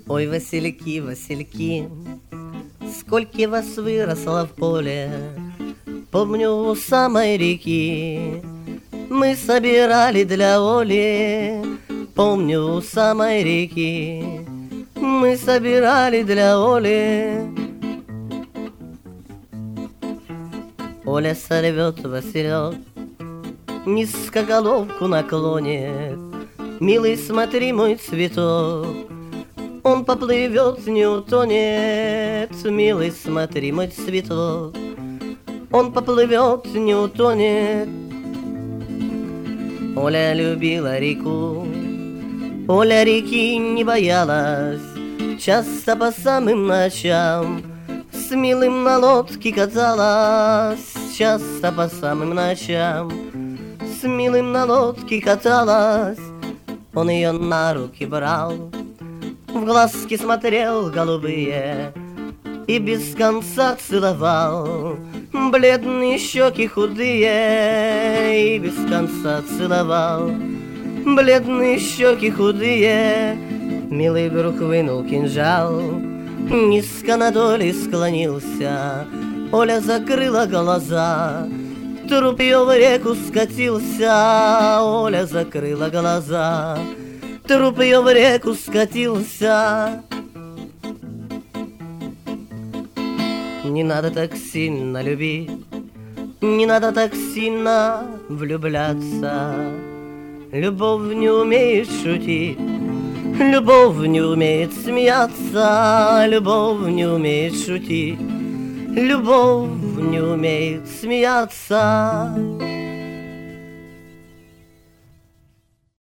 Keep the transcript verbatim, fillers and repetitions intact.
Ой, васильки, васильки, сколько вас выросло в поле. Помню, у самой реки мы собирали для Оли. Помню, у самой реки мы собирали для Оли. Оля сорвет василек, низкоголовку наклонит. Милый, смотри, мой цветок, он поплывет, не утонет. Милый, смотри, мой цветок, он поплывет, не утонет. Оля любила реку, Оля реки не боялась. Часто по самым ночам с милым на лодке каталась. Часто по самым ночам с милым на лодке каталась. Он ее на руки брал, в глазки смотрел голубые и без конца целовал. Бледные щеки худые и без конца целовал. Бледные щеки худые. Милый вдруг вынул кинжал, низко над Олей склонился. Оля закрыла глаза, труп ее в реку скатился. Оля закрыла глаза, труп ее в реку скатился. Не надо так сильно любить, не надо так сильно влюбляться. Любовь не умеет шутить, любовь не умеет смеяться. Любовь не умеет шутить, любовь не умеет смеяться.